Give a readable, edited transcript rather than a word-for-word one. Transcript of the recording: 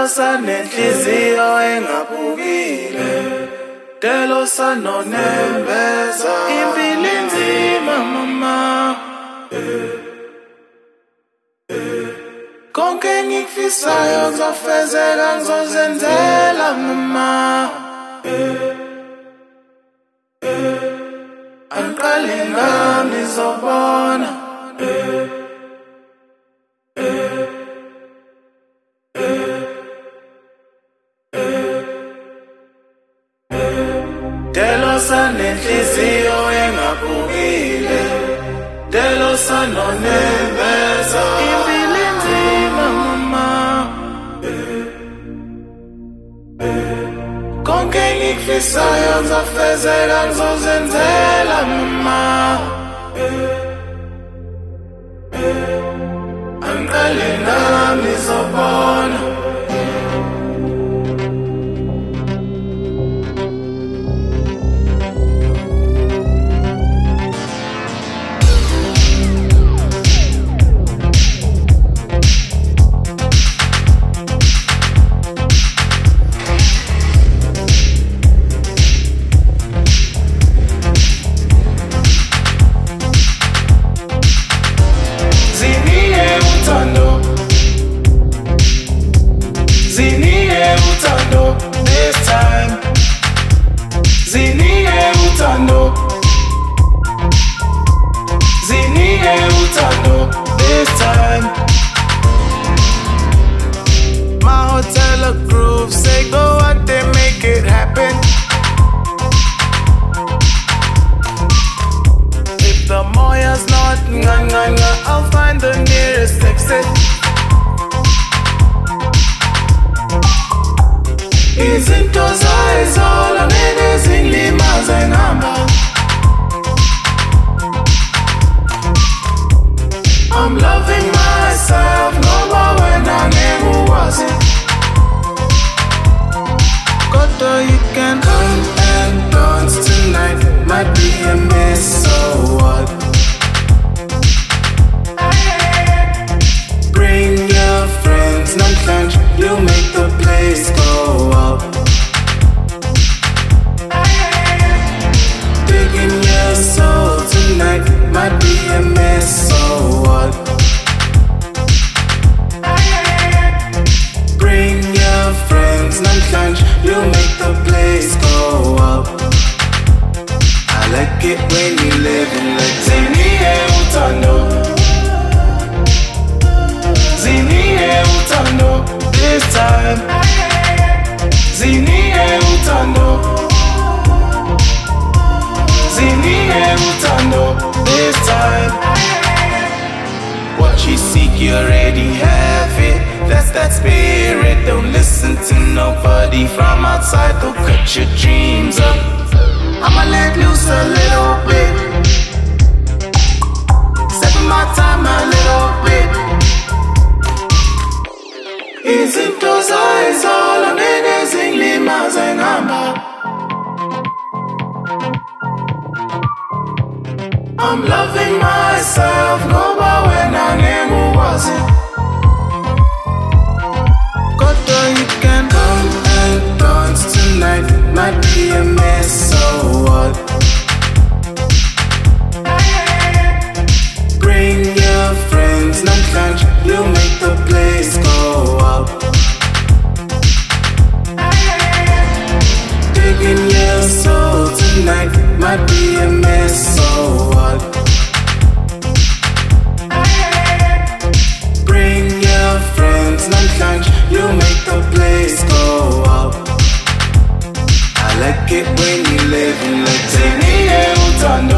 sanenhliziyo engabukile, delo sanonembeza impilo inzima mama. Konke ngikufisayo ngizofezela ngizozenzela mama. Angiqale ngami ngizobona. Delo sanenhliziyo engabukile, delo sanonembeza impilo inzima mama. Konke ngikufisayo ngizofezela ngizozenzela mama. Angiqale ngami ngizobona. This time, zinike utando. Zinike utando this time. My hotel approves, say go out there, make it happen. If the moya's not nga, I'll find the nearest exit. Izinto zayizolo nenezindlimaze ngihamba. I'm loving myself ngoba wena ngeke ukwazi. Kodwa you can come and dance tonight. Might be a mess, so what? Bring your friends, non-lunch, you make the place go up. Digging your soul tonight, might be a mess, so what? Bring your friends, non-lunch, you make the place go up. I like it when you live in like zinike utando. Zinike utando this time. Zinike utando. Zinike utando this time. What you seek, you already have it. That's that spirit. Don't listen to nobody from outside. Go cut your dreams up. I'ma let loose a little bit. Stepping my time a little bit. Izinto zayizolo nenezindlimaze ngihamba. I'm loving myself ngoba wena ngeke ukwazi. Kodwa you can come and dance tonight. Might be a mess, so what? Bring your friends, non-lunch, you make the place go up. Digging your soul tonight, might be a mess, so what? Bring your friends, non-lunch, you make the place go up. I like it when you live in like zinike utando.